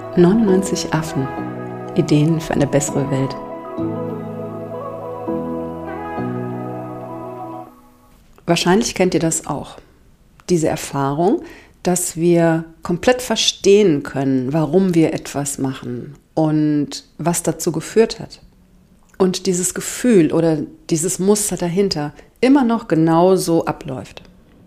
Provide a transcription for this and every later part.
99 Affen. Ideen für eine bessere Welt. Wahrscheinlich kennt ihr das auch. Diese Erfahrung, dass wir komplett verstehen können, warum wir etwas machen und was dazu geführt hat. Und dieses Gefühl oder dieses Muster dahinter immer noch genauso abläuft.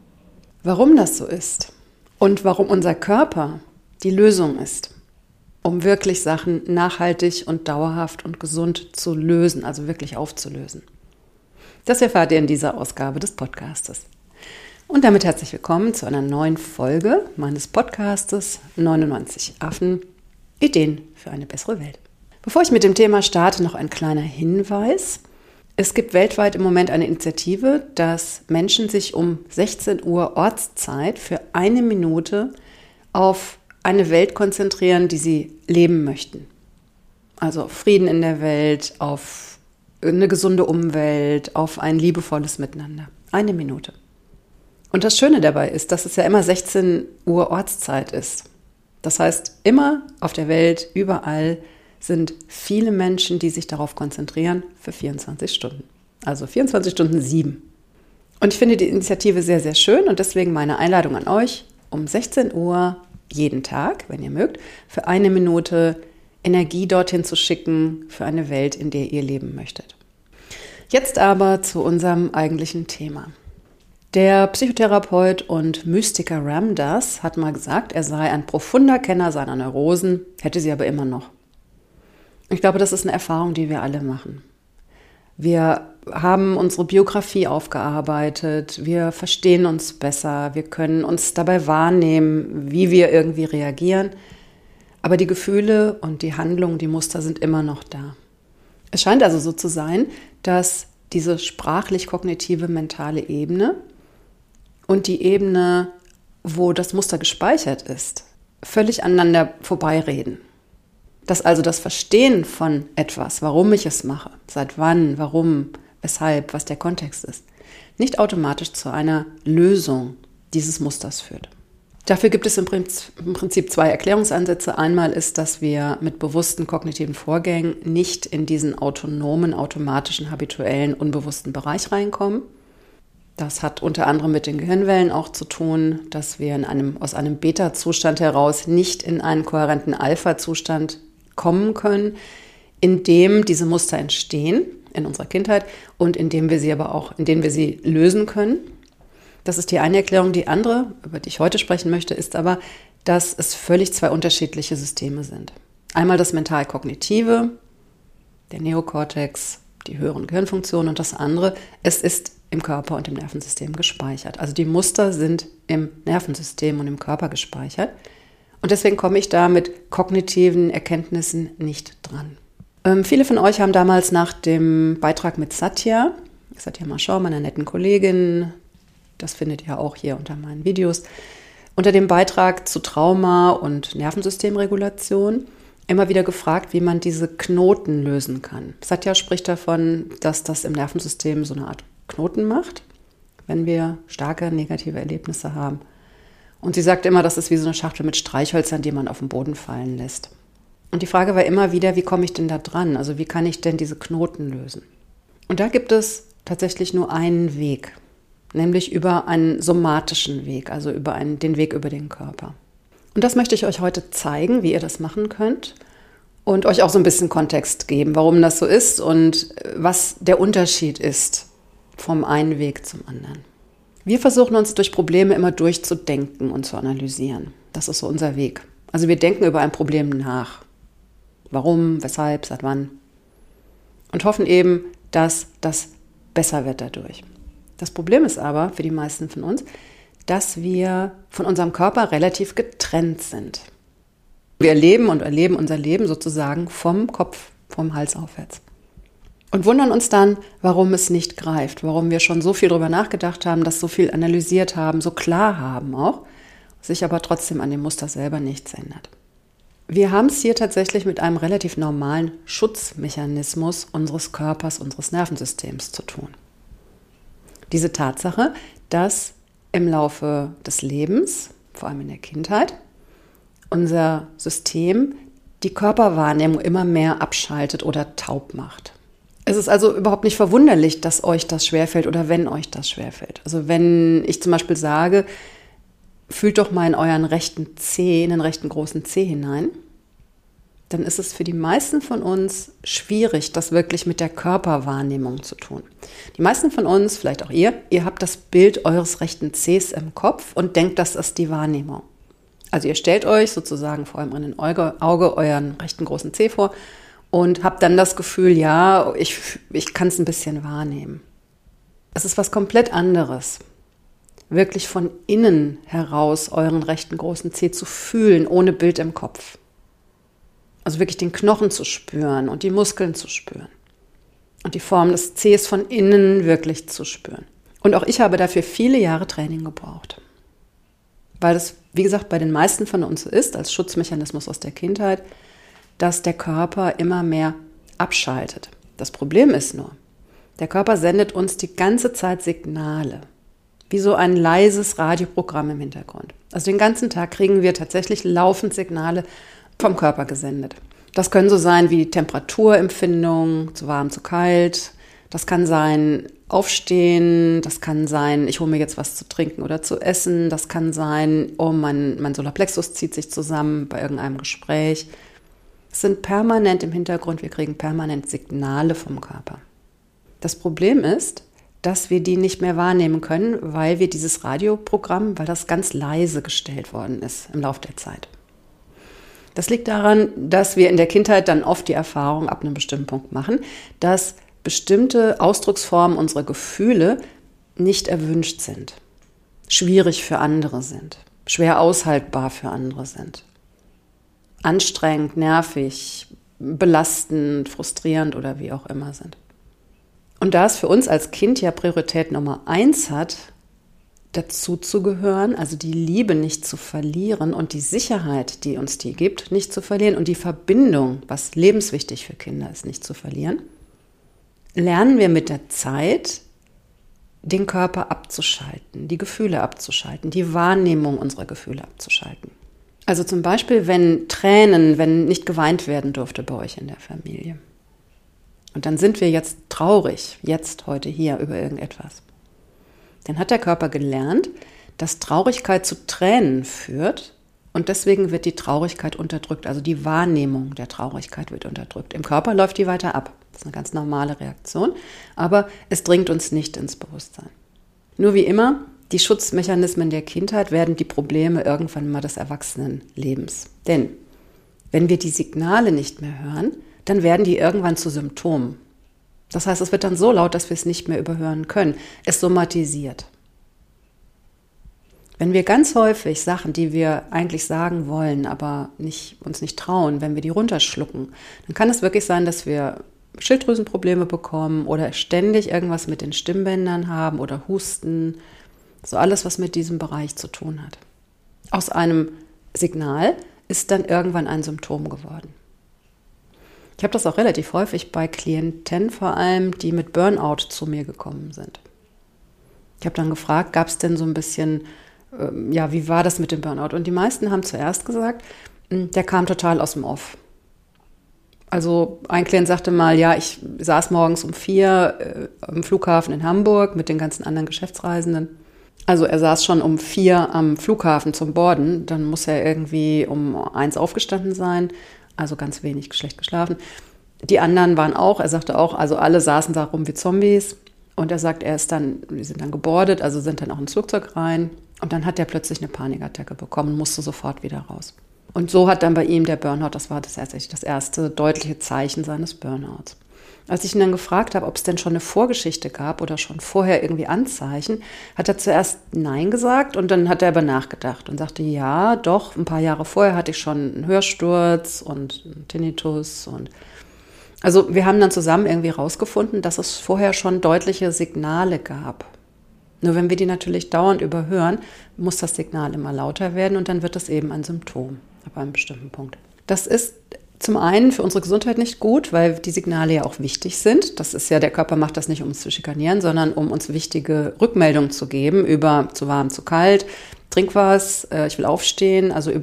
Warum das so ist und warum unser Körper die Lösung ist, um wirklich Sachen nachhaltig und dauerhaft und gesund zu lösen, also wirklich aufzulösen. Das erfahrt ihr in dieser Ausgabe des Podcastes. Und damit herzlich willkommen zu einer neuen Folge meines Podcastes 99 Affen, Ideen für eine bessere Welt. Bevor ich mit dem Thema starte, noch ein kleiner Hinweis. Es gibt weltweit im Moment eine Initiative, dass Menschen sich um 16 Uhr Ortszeit für 1 Minute auf eine Welt konzentrieren, die sie leben möchten. Also auf Frieden in der Welt, auf eine gesunde Umwelt, auf ein liebevolles Miteinander. 1 Minute. Und das Schöne dabei ist, dass es ja immer 16 Uhr Ortszeit ist. Das heißt, immer auf der Welt, überall sind viele Menschen, die sich darauf konzentrieren, für 24 Stunden. Also 24 Stunden 7. Und ich finde die Initiative sehr, sehr schön und deswegen meine Einladung an euch, um 16 Uhr jeden Tag, wenn ihr mögt, für 1 Minute Energie dorthin zu schicken für eine Welt, in der ihr leben möchtet. Jetzt aber zu unserem eigentlichen Thema. Der Psychotherapeut und Mystiker Ram Dass hat mal gesagt, er sei ein profunder Kenner seiner Neurosen, hätte sie aber immer noch. Ich glaube, das ist eine Erfahrung, die wir alle machen. Wir haben unsere Biografie aufgearbeitet, wir verstehen uns besser, wir können uns dabei wahrnehmen, wie wir irgendwie reagieren. Aber die Gefühle und die Handlungen, die Muster sind immer noch da. Es scheint also so zu sein, dass diese sprachlich-kognitive mentale Ebene und die Ebene, wo das Muster gespeichert ist, völlig aneinander vorbeireden. Dass also das Verstehen von etwas, warum ich es mache, seit wann, warum, weshalb, was der Kontext ist, nicht automatisch zu einer Lösung dieses Musters führt. Dafür gibt es im Prinzip 2 Erklärungsansätze. Einmal ist, dass wir mit bewussten kognitiven Vorgängen nicht in diesen autonomen, automatischen, habituellen, unbewussten Bereich reinkommen. Das hat unter anderem mit den Gehirnwellen auch zu tun, dass wir aus einem Beta-Zustand heraus nicht in einen kohärenten Alpha-Zustand kommen können, in dem diese Muster entstehen in unserer Kindheit und in denen wir sie lösen können. Das ist die eine Erklärung. Die andere, über die ich heute sprechen möchte, ist aber, dass es völlig 2 unterschiedliche Systeme sind. Einmal das mental-kognitive, der Neokortex, die höheren Gehirnfunktionen und das andere, es ist im Körper und im Nervensystem gespeichert. Also die Muster sind im Nervensystem und im Körper gespeichert. Und deswegen komme ich da mit kognitiven Erkenntnissen nicht dran. Viele von euch haben damals nach dem Beitrag mit Satya Marchand, meiner netten Kollegin, das findet ihr auch hier unter meinen Videos, unter dem Beitrag zu Trauma und Nervensystemregulation immer wieder gefragt, wie man diese Knoten lösen kann. Satya spricht davon, dass das im Nervensystem so eine Art Knoten macht, wenn wir starke negative Erlebnisse haben. Und sie sagt immer, das ist wie so eine Schachtel mit Streichhölzern, die man auf den Boden fallen lässt. Und die Frage war immer wieder, wie komme ich denn da dran? Also wie kann ich denn diese Knoten lösen? Und da gibt es tatsächlich nur einen Weg, nämlich über einen somatischen Weg, also den Weg über den Körper. Und das möchte ich euch heute zeigen, wie ihr das machen könnt und euch auch so ein bisschen Kontext geben, warum das so ist und was der Unterschied ist vom einen Weg zum anderen. Wir versuchen uns durch Probleme immer durchzudenken und zu analysieren. Das ist so unser Weg. Also wir denken über ein Problem nach. Warum, weshalb, seit wann. Und hoffen eben, dass das besser wird dadurch. Das Problem ist aber für die meisten von uns, dass wir von unserem Körper relativ getrennt sind. Wir erleben unser Leben sozusagen vom Kopf, vom Hals aufwärts. Und wundern uns dann, warum es nicht greift, warum wir schon so viel darüber nachgedacht haben, das so viel analysiert haben, so klar haben auch, sich aber trotzdem an dem Muster selber nichts ändert. Wir haben es hier tatsächlich mit einem relativ normalen Schutzmechanismus unseres Körpers, unseres Nervensystems zu tun. Diese Tatsache, dass im Laufe des Lebens, vor allem in der Kindheit, unser System die Körperwahrnehmung immer mehr abschaltet oder taub macht. Es ist also überhaupt nicht verwunderlich, dass euch das schwerfällt oder wenn euch das schwerfällt. Also wenn ich zum Beispiel sage, fühlt doch mal in euren rechten Zeh, in den rechten großen Zeh hinein, dann ist es für die meisten von uns schwierig, das wirklich mit der Körperwahrnehmung zu tun. Die meisten von uns, vielleicht auch ihr habt das Bild eures rechten Zehs im Kopf und denkt, das ist die Wahrnehmung. Also ihr stellt euch sozusagen vor eurem inneren Auge euren rechten großen Zeh vor und habt dann das Gefühl, ja, ich kann es ein bisschen wahrnehmen. Es ist was komplett anderes, wirklich von innen heraus euren rechten großen Zeh zu fühlen, ohne Bild im Kopf. Also wirklich den Knochen zu spüren und die Muskeln zu spüren. Und die Form des Zehs von innen wirklich zu spüren. Und auch ich habe dafür viele Jahre Training gebraucht. Weil das, wie gesagt, bei den meisten von uns so ist, als Schutzmechanismus aus der Kindheit, dass der Körper immer mehr abschaltet. Das Problem ist nur, der Körper sendet uns die ganze Zeit Signale. Wie so ein leises Radioprogramm im Hintergrund. Also den ganzen Tag kriegen wir tatsächlich laufend Signale vom Körper gesendet. Das können so sein wie Temperaturempfindung, zu warm, zu kalt. Das kann sein Aufstehen, das kann sein, ich hole mir jetzt was zu trinken oder zu essen. Das kann sein, oh, mein Solarplexus zieht sich zusammen bei irgendeinem Gespräch. Es sind permanent im Hintergrund, wir kriegen permanent Signale vom Körper. Das Problem ist, dass wir die nicht mehr wahrnehmen können, weil wir dieses Radioprogramm, weil das ganz leise gestellt worden ist im Laufe der Zeit. Das liegt daran, dass wir in der Kindheit dann oft die Erfahrung ab einem bestimmten Punkt machen, dass bestimmte Ausdrucksformen unserer Gefühle nicht erwünscht sind, schwierig für andere sind, schwer aushaltbar für andere sind, anstrengend, nervig, belastend, frustrierend oder wie auch immer sind. Und da es für uns als Kind ja Priorität Nummer 1 hat, dazu zu gehören, also die Liebe nicht zu verlieren und die Sicherheit, die uns die gibt, nicht zu verlieren und die Verbindung, was lebenswichtig für Kinder ist, nicht zu verlieren, lernen wir mit der Zeit, den Körper abzuschalten, die Gefühle abzuschalten, die Wahrnehmung unserer Gefühle abzuschalten. Also zum Beispiel, wenn nicht geweint werden durfte bei euch in der Familie. Und dann sind wir jetzt traurig, heute, hier, über irgendetwas. Dann hat der Körper gelernt, dass Traurigkeit zu Tränen führt und deswegen wird die Traurigkeit unterdrückt, also die Wahrnehmung der Traurigkeit wird unterdrückt. Im Körper läuft die weiter ab. Das ist eine ganz normale Reaktion, aber es dringt uns nicht ins Bewusstsein. Nur wie immer, die Schutzmechanismen der Kindheit werden die Probleme irgendwann mal des Erwachsenenlebens. Denn wenn wir die Signale nicht mehr hören, dann werden die irgendwann zu Symptomen. Das heißt, es wird dann so laut, dass wir es nicht mehr überhören können. Es somatisiert. Wenn wir ganz häufig Sachen, die wir eigentlich sagen wollen, aber uns nicht trauen, wenn wir die runterschlucken, dann kann es wirklich sein, dass wir Schilddrüsenprobleme bekommen oder ständig irgendwas mit den Stimmbändern haben oder Husten. So alles, was mit diesem Bereich zu tun hat. Aus einem Signal ist dann irgendwann ein Symptom geworden. Ich habe das auch relativ häufig bei Klienten vor allem, die mit Burnout zu mir gekommen sind. Ich habe dann gefragt, gab es denn so ein bisschen, wie war das mit dem Burnout? Und die meisten haben zuerst gesagt, der kam total aus dem Off. Also ein Klient sagte mal, ja, ich saß morgens um 4 am Flughafen in Hamburg mit den ganzen anderen Geschäftsreisenden. Also er saß schon um 4 am Flughafen zum Boarden, dann muss er irgendwie um 1 aufgestanden sein. Also ganz wenig schlecht geschlafen. Die anderen waren auch, er sagte auch, also alle saßen da rum wie Zombies. Und er sagt, wir sind dann geboardet, also sind dann auch ins Flugzeug rein. Und dann hat er plötzlich eine Panikattacke bekommen und musste sofort wieder raus. Und so hat dann bei ihm der Burnout, das war tatsächlich das erste deutliche Zeichen seines Burnouts. Als ich ihn dann gefragt habe, ob es denn schon eine Vorgeschichte gab oder schon vorher irgendwie Anzeichen, hat er zuerst Nein gesagt und dann hat er aber nachgedacht und sagte, ja, doch, ein paar Jahre vorher hatte ich schon einen Hörsturz und einen Tinnitus. Also wir haben dann zusammen irgendwie rausgefunden, dass es vorher schon deutliche Signale gab. Nur wenn wir die natürlich dauernd überhören, muss das Signal immer lauter werden und dann wird es eben ein Symptom ab einem bestimmten Punkt. Das ist zum einen für unsere Gesundheit nicht gut, weil die Signale ja auch wichtig sind. Das ist ja, der Körper macht das nicht, um uns zu schikanieren, sondern um uns wichtige Rückmeldungen zu geben über zu warm, zu kalt, trink was, ich will aufstehen, also über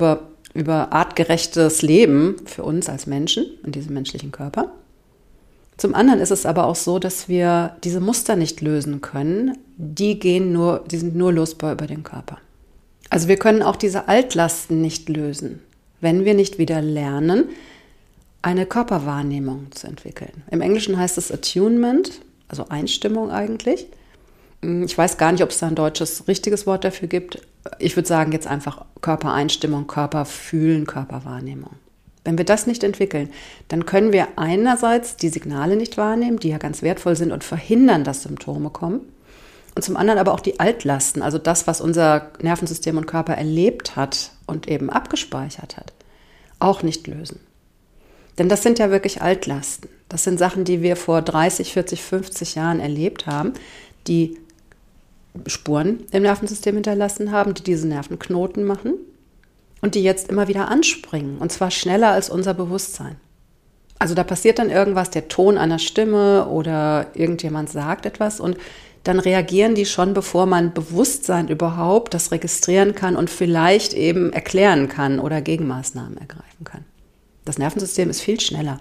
über artgerechtes Leben für uns als Menschen in diesem menschlichen Körper. Zum anderen ist es aber auch so, dass wir diese Muster nicht lösen können. Die sind nur lösbar über den Körper. Also wir können auch diese Altlasten nicht lösen, wenn wir nicht wieder lernen, eine Körperwahrnehmung zu entwickeln. Im Englischen heißt es Attunement, also Einstimmung eigentlich. Ich weiß gar nicht, ob es da ein deutsches richtiges Wort dafür gibt. Ich würde sagen jetzt einfach Körpereinstimmung, Körperfühlen, Körperwahrnehmung. Wenn wir das nicht entwickeln, dann können wir einerseits die Signale nicht wahrnehmen, die ja ganz wertvoll sind und verhindern, dass Symptome kommen. Und zum anderen aber auch die Altlasten, also das, was unser Nervensystem und Körper erlebt hat und eben abgespeichert hat, auch nicht lösen. Denn das sind ja wirklich Altlasten. Das sind Sachen, die wir vor 30, 40, 50 Jahren erlebt haben, die Spuren im Nervensystem hinterlassen haben, die diese Nervenknoten machen und die jetzt immer wieder anspringen. Und zwar schneller als unser Bewusstsein. Also da passiert dann irgendwas, der Ton einer Stimme oder irgendjemand sagt etwas und dann reagieren die schon, bevor man Bewusstsein überhaupt das registrieren kann und vielleicht eben erklären kann oder Gegenmaßnahmen ergreifen kann. Das Nervensystem ist viel schneller.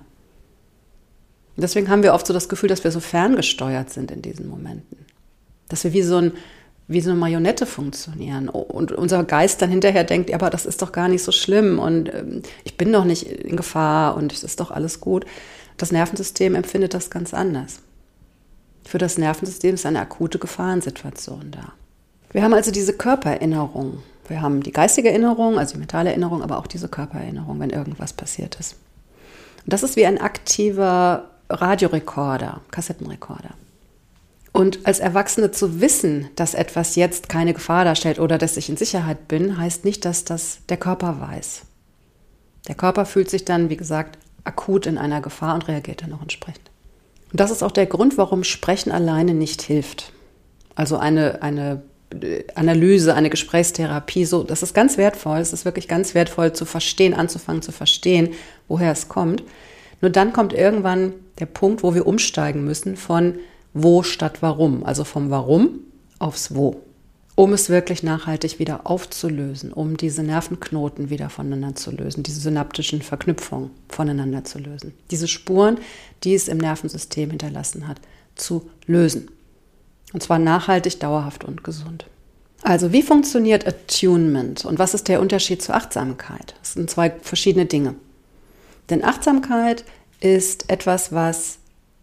Und deswegen haben wir oft so das Gefühl, dass wir so ferngesteuert sind in diesen Momenten. Dass wir wie so eine Marionette funktionieren und unser Geist dann hinterher denkt, aber das ist doch gar nicht so schlimm und ich bin doch nicht in Gefahr und es ist doch alles gut. Das Nervensystem empfindet das ganz anders. Für das Nervensystem ist eine akute Gefahrensituation da. Wir haben also diese Körpererinnerung. Wir haben die geistige Erinnerung, also die mentale Erinnerung, aber auch diese Körpererinnerung, wenn irgendwas passiert ist. Und das ist wie ein aktiver Radiorekorder, Kassettenrekorder. Und als Erwachsene zu wissen, dass etwas jetzt keine Gefahr darstellt oder dass ich in Sicherheit bin, heißt nicht, dass das der Körper weiß. Der Körper fühlt sich dann, wie gesagt, akut in einer Gefahr und reagiert dann auch entsprechend. Und das ist auch der Grund, warum Sprechen alleine nicht hilft. Also eine Analyse, eine Gesprächstherapie, so, das ist ganz wertvoll. Es ist wirklich ganz wertvoll zu verstehen, anzufangen zu verstehen, woher es kommt. Nur dann kommt irgendwann der Punkt, wo wir umsteigen müssen von wo statt warum, also vom Warum aufs Wo, um es wirklich nachhaltig wieder aufzulösen, um diese Nervenknoten wieder voneinander zu lösen, diese synaptischen Verknüpfungen voneinander zu lösen, diese Spuren, die es im Nervensystem hinterlassen hat, zu lösen. Und zwar nachhaltig, dauerhaft und gesund. Also wie funktioniert Attunement und was ist der Unterschied zur Achtsamkeit? Das sind zwei verschiedene Dinge. Denn Achtsamkeit ist etwas, was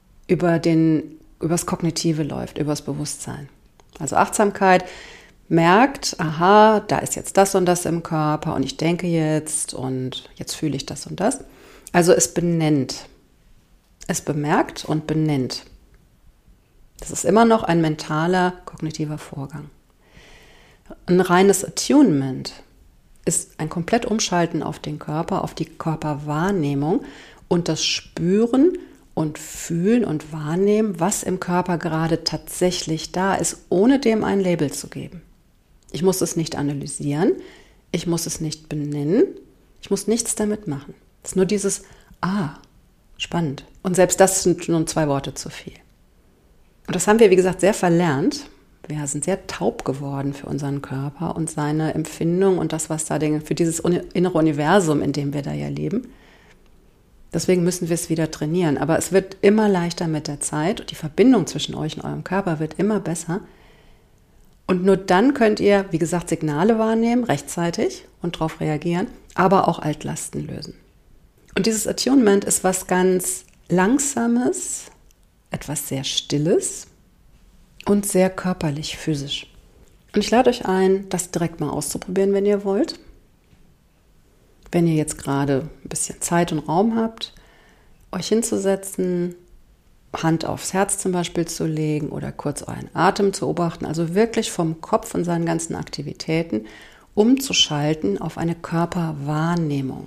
übers Kognitive läuft, übers Bewusstsein. Also Achtsamkeit merkt, aha, da ist jetzt das und das im Körper und ich denke jetzt und jetzt fühle ich das und das. Also es benennt. Es bemerkt und benennt. Das ist immer noch ein mentaler, kognitiver Vorgang. Ein reines Attunement ist ein komplett Umschalten auf den Körper, auf die Körperwahrnehmung und das Spüren und Fühlen und Wahrnehmen, was im Körper gerade tatsächlich da ist, ohne dem ein Label zu geben. Ich muss es nicht analysieren, ich muss es nicht benennen, ich muss nichts damit machen. Es ist nur dieses spannend. Und selbst das sind nun 2 Worte zu viel. Und das haben wir, wie gesagt, sehr verlernt. Wir sind sehr taub geworden für unseren Körper und seine Empfindung und das, was da für dieses innere Universum, in dem wir da ja leben. Deswegen müssen wir es wieder trainieren. Aber es wird immer leichter mit der Zeit und die Verbindung zwischen euch und eurem Körper wird immer besser. Und nur dann könnt ihr, wie gesagt, Signale wahrnehmen, rechtzeitig und darauf reagieren, aber auch Altlasten lösen. Und dieses Attunement ist was ganz Langsames, etwas sehr Stilles und sehr körperlich, physisch. Und ich lade euch ein, das direkt mal auszuprobieren, wenn ihr wollt. Wenn ihr jetzt gerade ein bisschen Zeit und Raum habt, euch hinzusetzen, Hand aufs Herz zum Beispiel zu legen oder kurz euren Atem zu beobachten, also wirklich vom Kopf und seinen ganzen Aktivitäten umzuschalten auf eine Körperwahrnehmung.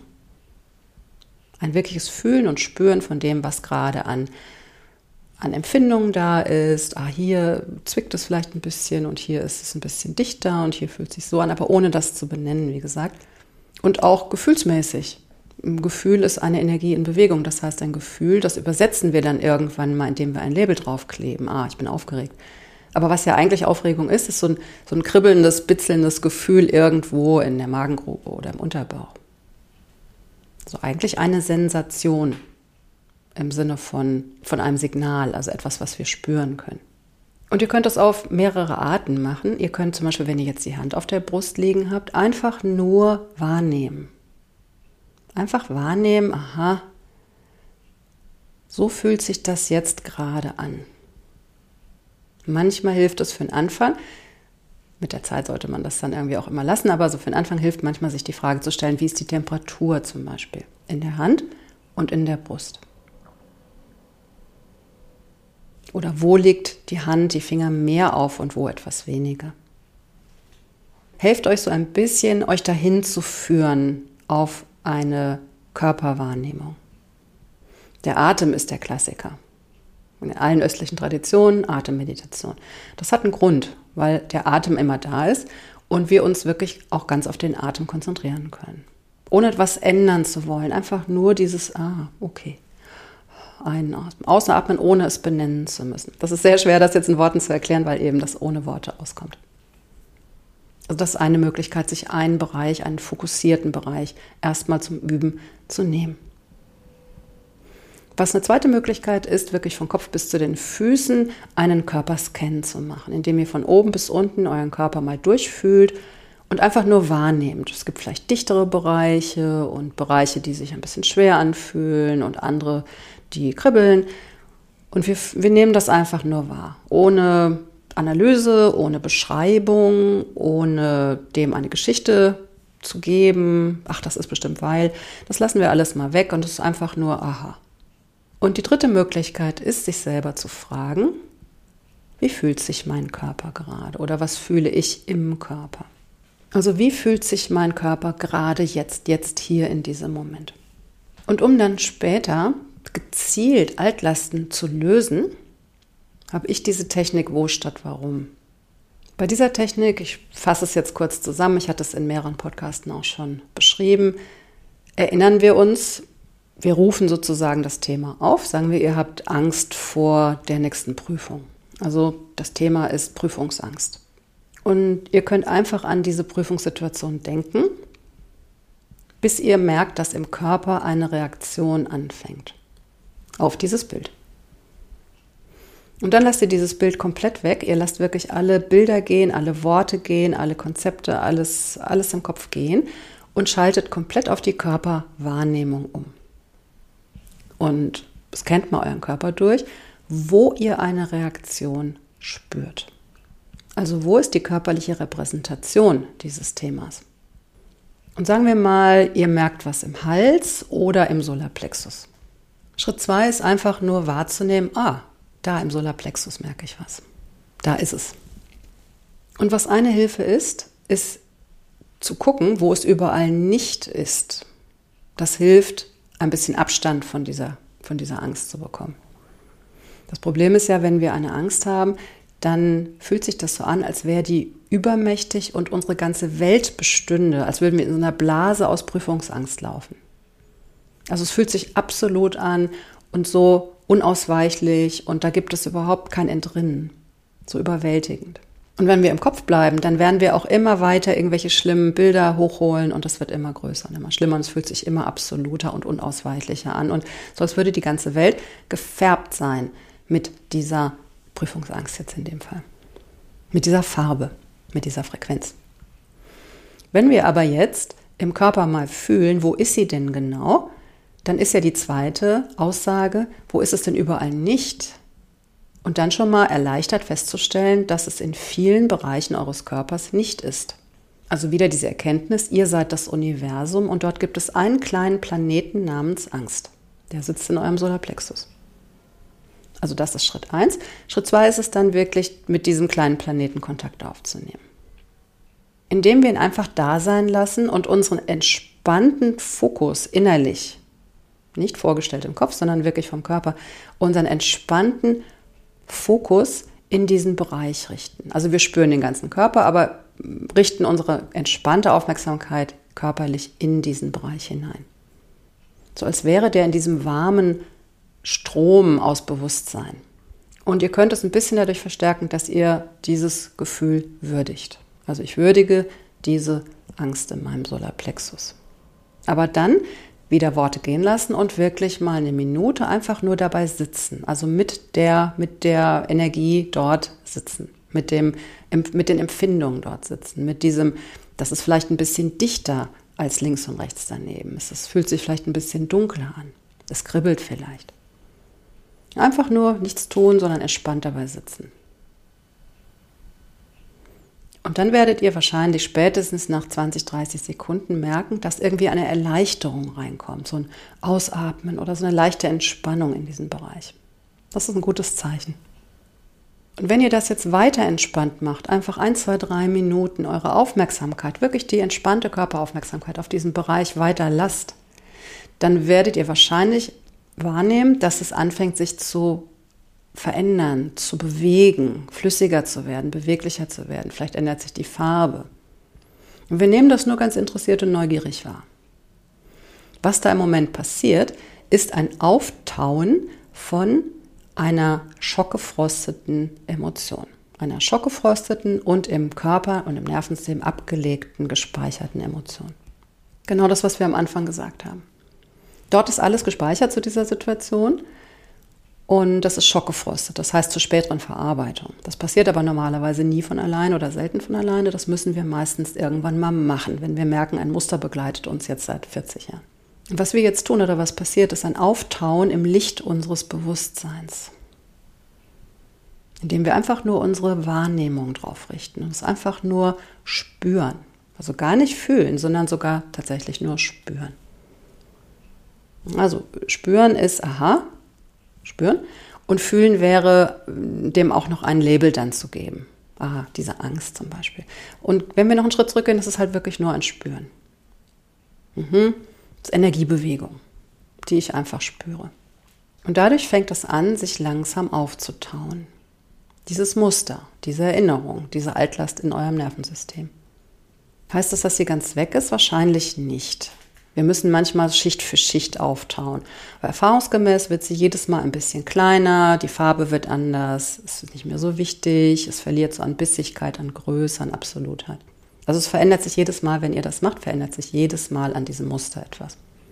Ein wirkliches Fühlen und Spüren von dem, was gerade an Empfindungen da ist. Hier zwickt es vielleicht ein bisschen und hier ist es ein bisschen dichter und hier fühlt es sich so an, aber ohne das zu benennen, wie gesagt. Und auch gefühlsmäßig. Ein Gefühl ist eine Energie in Bewegung. Das heißt, ein Gefühl, das übersetzen wir dann irgendwann mal, indem wir ein Label draufkleben. Ich bin aufgeregt. Aber was ja eigentlich Aufregung ist so ein kribbelndes, bitzelndes Gefühl irgendwo in der Magengrube oder im Unterbauch. So eigentlich eine Sensation im Sinne von einem Signal, also etwas, was wir spüren können. Und ihr könnt das auf mehrere Arten machen. Ihr könnt zum Beispiel, wenn ihr jetzt die Hand auf der Brust liegen habt, einfach nur wahrnehmen. Einfach wahrnehmen, aha, so fühlt sich das jetzt gerade an. Manchmal hilft es für den Anfang. Mit der Zeit sollte man das dann irgendwie auch immer lassen, aber so für den Anfang hilft manchmal, sich die Frage zu stellen, wie ist die Temperatur zum Beispiel in der Hand und in der Brust? Oder wo liegt die Hand, die Finger mehr auf und wo etwas weniger? Helft euch so ein bisschen, euch dahin zu führen auf eine Körperwahrnehmung. Der Atem ist der Klassiker. In allen östlichen Traditionen Atemmeditation. Das hat einen Grund, weil der Atem immer da ist und wir uns wirklich auch ganz auf den Atem konzentrieren können. Ohne etwas ändern zu wollen, einfach nur dieses, okay. Einatmen, ausatmen, ohne es benennen zu müssen. Das ist sehr schwer, das jetzt in Worten zu erklären, weil eben das ohne Worte auskommt. Also das ist eine Möglichkeit, sich einen Bereich, einen fokussierten Bereich erstmal zum Üben zu nehmen. Was eine zweite Möglichkeit ist, wirklich von Kopf bis zu den Füßen einen Körperscan zu machen, indem ihr von oben bis unten euren Körper mal durchfühlt und einfach nur wahrnehmt. Es gibt vielleicht dichtere Bereiche und Bereiche, die sich ein bisschen schwer anfühlen und andere, die kribbeln. Und wir nehmen das einfach nur wahr, ohne Analyse, ohne Beschreibung, ohne dem eine Geschichte zu geben. Ach, das ist bestimmt weil. Das lassen wir alles mal weg und es ist einfach nur aha. Und die dritte Möglichkeit ist, sich selber zu fragen, wie fühlt sich mein Körper gerade oder was fühle ich im Körper? Also wie fühlt sich mein Körper gerade jetzt hier in diesem Moment? Und um dann später gezielt Altlasten zu lösen, habe ich diese Technik Wo statt Warum. Bei dieser Technik, ich fasse es jetzt kurz zusammen, ich hatte es in mehreren Podcasten auch schon beschrieben, erinnern wir uns, wir rufen sozusagen das Thema auf, sagen wir, ihr habt Angst vor der nächsten Prüfung. Also das Thema ist Prüfungsangst. Und ihr könnt einfach an diese Prüfungssituation denken, bis ihr merkt, dass im Körper eine Reaktion anfängt auf dieses Bild. Und dann lasst ihr dieses Bild komplett weg. Ihr lasst wirklich alle Bilder gehen, alle Worte gehen, alle Konzepte, alles im Kopf gehen und schaltet komplett auf die Körperwahrnehmung um. Und scannt mal euren Körper durch, wo ihr eine Reaktion spürt. Also wo ist die körperliche Repräsentation dieses Themas? Und sagen wir mal, ihr merkt was im Hals oder im Solarplexus. Schritt 2 ist einfach nur wahrzunehmen, da im Solarplexus merke ich was. Da ist es. Und was eine Hilfe ist zu gucken, wo es überall nicht ist. Das hilft, ein bisschen Abstand von dieser Angst zu bekommen. Das Problem ist ja, wenn wir eine Angst haben, dann fühlt sich das so an, als wäre die übermächtig und unsere ganze Welt bestünde, als würden wir in so einer Blase aus Prüfungsangst laufen. Also es fühlt sich absolut an und so unausweichlich und da gibt es überhaupt kein Entrinnen, so überwältigend. Und wenn wir im Kopf bleiben, dann werden wir auch immer weiter irgendwelche schlimmen Bilder hochholen und das wird immer größer und immer schlimmer und es fühlt sich immer absoluter und unausweichlicher an und so als würde die ganze Welt gefärbt sein mit dieser Prüfungsangst jetzt in dem Fall, mit dieser Farbe, mit dieser Frequenz. Wenn wir aber jetzt im Körper mal fühlen, wo ist sie denn genau, dann ist ja die zweite Aussage, wo ist es denn überall nicht? Und dann schon mal erleichtert festzustellen, dass es in vielen Bereichen eures Körpers nicht ist. Also wieder diese Erkenntnis, ihr seid das Universum und dort gibt es einen kleinen Planeten namens Angst. Der sitzt in eurem Solarplexus. Also das ist Schritt 1. Schritt 2 ist es dann wirklich, mit diesem kleinen Planeten Kontakt aufzunehmen. Indem wir ihn einfach da sein lassen und unseren entspannten Fokus innerlich, nicht vorgestellt im Kopf, sondern wirklich vom Körper, unseren entspannten Fokus in diesen Bereich richten. Also wir spüren den ganzen Körper, aber richten unsere entspannte Aufmerksamkeit körperlich in diesen Bereich hinein. So als wäre der in diesem warmen Strom aus Bewusstsein. Und ihr könnt es ein bisschen dadurch verstärken, dass ihr dieses Gefühl würdigt. Also ich würdige diese Angst in meinem Solarplexus. Aber dann wieder Worte gehen lassen und wirklich mal eine Minute einfach nur dabei sitzen. Also mit der Energie dort sitzen, mit den Empfindungen dort sitzen, mit diesem, das ist vielleicht ein bisschen dichter als links und rechts daneben. Es fühlt sich vielleicht ein bisschen dunkler an. Es kribbelt vielleicht. Einfach nur nichts tun, sondern entspannt dabei sitzen. Und dann werdet ihr wahrscheinlich spätestens nach 20, 30 Sekunden merken, dass irgendwie eine Erleichterung reinkommt, so ein Ausatmen oder so eine leichte Entspannung in diesem Bereich. Das ist ein gutes Zeichen. Und wenn ihr das jetzt weiter entspannt macht, einfach 1, 2, 3 Minuten eure Aufmerksamkeit, wirklich die entspannte Körperaufmerksamkeit auf diesen Bereich weiter lasst, dann werdet ihr wahrscheinlich wahrnehmen, dass es anfängt, sich zu verändern, zu bewegen, flüssiger zu werden, beweglicher zu werden. Vielleicht ändert sich die Farbe. Und wir nehmen das nur ganz interessiert und neugierig wahr. Was da im Moment passiert, ist ein Auftauen von einer schockgefrosteten Emotion. Einer schockgefrosteten und im Körper und im Nervensystem abgelegten, gespeicherten Emotion. Genau das, was wir am Anfang gesagt haben. Dort ist alles gespeichert zu dieser Situation. Und das ist schockgefrostet, das heißt zur späteren Verarbeitung. Das passiert aber normalerweise nie von alleine oder selten von alleine. Das müssen wir meistens irgendwann mal machen, wenn wir merken, ein Muster begleitet uns jetzt seit 40 Jahren. Und was wir jetzt tun oder was passiert, ist ein Auftauen im Licht unseres Bewusstseins. Indem wir einfach nur unsere Wahrnehmung drauf richten und es einfach nur spüren. Also gar nicht fühlen, sondern sogar tatsächlich nur spüren. Also spüren ist, aha, spüren. Und fühlen wäre, dem auch noch ein Label dann zu geben. Aha, diese Angst zum Beispiel. Und wenn wir noch einen Schritt zurückgehen, ist es halt wirklich nur ein Spüren. Das ist Energiebewegung, die ich einfach spüre. Und dadurch fängt es an, sich langsam aufzutauen. Dieses Muster, diese Erinnerung, diese Altlast in eurem Nervensystem. Heißt das, dass sie ganz weg ist? Wahrscheinlich nicht. Wir müssen manchmal Schicht für Schicht auftauen. Aber erfahrungsgemäß wird sie jedes Mal ein bisschen kleiner, die Farbe wird anders, es ist nicht mehr so wichtig, es verliert so an Bissigkeit, an Größe, an Absolutheit. Also es verändert sich jedes Mal, wenn ihr das macht, verändert sich jedes Mal an diesem Muster etwas.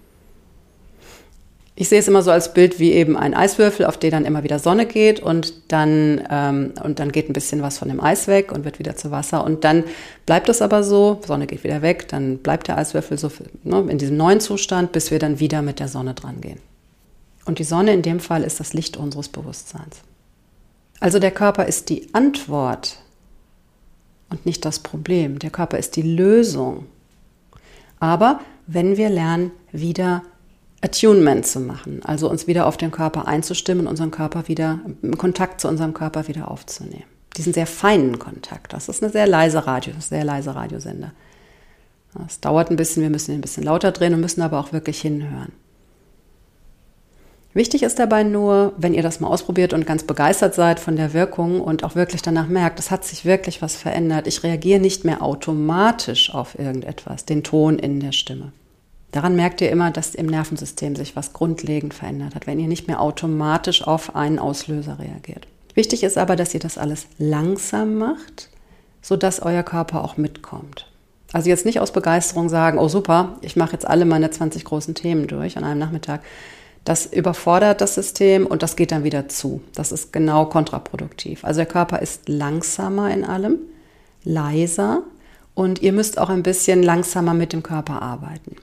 Ich sehe es immer so als Bild wie eben ein Eiswürfel, auf den dann immer wieder Sonne geht und dann geht ein bisschen was von dem Eis weg und wird wieder zu Wasser. Und dann bleibt es aber so, Sonne geht wieder weg, dann bleibt der Eiswürfel so in diesem neuen Zustand, bis wir dann wieder mit der Sonne dran gehen. Und die Sonne in dem Fall ist das Licht unseres Bewusstseins. Also der Körper ist die Antwort und nicht das Problem. Der Körper ist die Lösung. Aber wenn wir lernen, wieder Attunement zu machen, also uns wieder auf den Körper einzustimmen, unseren Körper wieder, Kontakt zu unserem Körper wieder aufzunehmen. Diesen sehr feinen Kontakt. Das ist ein sehr leiser Radiosender. Es dauert ein bisschen, wir müssen ihn ein bisschen lauter drehen und müssen aber auch wirklich hinhören. Wichtig ist dabei nur, wenn ihr das mal ausprobiert und ganz begeistert seid von der Wirkung und auch wirklich danach merkt, es hat sich wirklich was verändert. Ich reagiere nicht mehr automatisch auf irgendetwas, den Ton in der Stimme. Daran merkt ihr immer, dass im Nervensystem sich was grundlegend verändert hat, wenn ihr nicht mehr automatisch auf einen Auslöser reagiert. Wichtig ist aber, dass ihr das alles langsam macht, sodass euer Körper auch mitkommt. Also jetzt nicht aus Begeisterung sagen, oh super, ich mache jetzt alle meine 20 großen Themen durch an einem Nachmittag. Das überfordert das System und das geht dann wieder zu. Das ist genau kontraproduktiv. Also der Körper ist langsamer in allem, leiser und ihr müsst auch ein bisschen langsamer mit dem Körper arbeiten.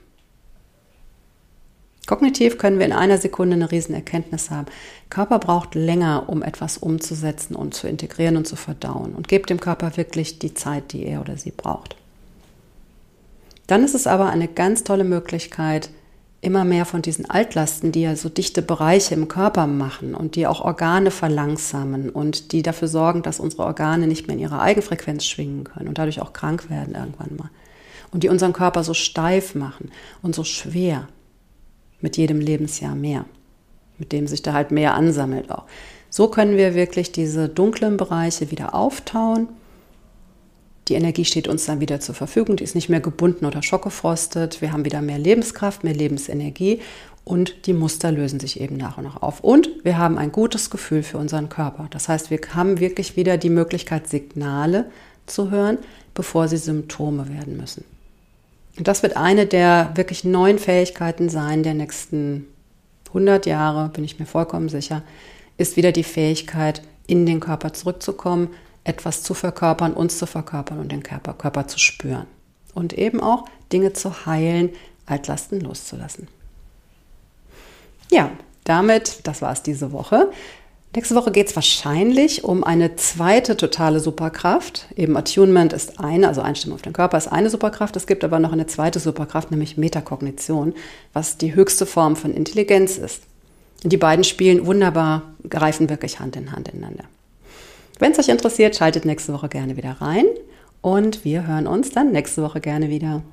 Kognitiv können wir in einer Sekunde eine riesen Erkenntnis haben. Der Körper braucht länger, um etwas umzusetzen und zu integrieren und zu verdauen. Und gebt dem Körper wirklich die Zeit, die er oder sie braucht. Dann ist es aber eine ganz tolle Möglichkeit, immer mehr von diesen Altlasten, die ja so dichte Bereiche im Körper machen und die auch Organe verlangsamen und die dafür sorgen, dass unsere Organe nicht mehr in ihrer Eigenfrequenz schwingen können und dadurch auch krank werden irgendwann mal. Und die unseren Körper so steif machen und so schwer. Mit jedem Lebensjahr mehr, mit dem sich da halt mehr ansammelt auch. So können wir wirklich diese dunklen Bereiche wieder auftauen. Die Energie steht uns dann wieder zur Verfügung, die ist nicht mehr gebunden oder schockgefrostet. Wir haben wieder mehr Lebenskraft, mehr Lebensenergie und die Muster lösen sich eben nach und nach auf. Und wir haben ein gutes Gefühl für unseren Körper. Das heißt, wir haben wirklich wieder die Möglichkeit, Signale zu hören, bevor sie Symptome werden müssen. Und das wird eine der wirklich neuen Fähigkeiten sein der nächsten 100 Jahre, bin ich mir vollkommen sicher, ist wieder die Fähigkeit, in den Körper zurückzukommen, etwas zu verkörpern, uns zu verkörpern und den Körper zu spüren. Und eben auch Dinge zu heilen, Altlasten loszulassen. Ja, damit, das war es diese Woche. Nächste Woche geht es wahrscheinlich um eine zweite totale Superkraft. Eben Attunement ist eine, also Einstimmung auf den Körper ist eine Superkraft. Es gibt aber noch eine zweite Superkraft, nämlich Metakognition, was die höchste Form von Intelligenz ist. Und die beiden spielen wunderbar, greifen wirklich Hand in Hand ineinander. Wenn es euch interessiert, schaltet nächste Woche gerne wieder rein und wir hören uns dann nächste Woche gerne wieder.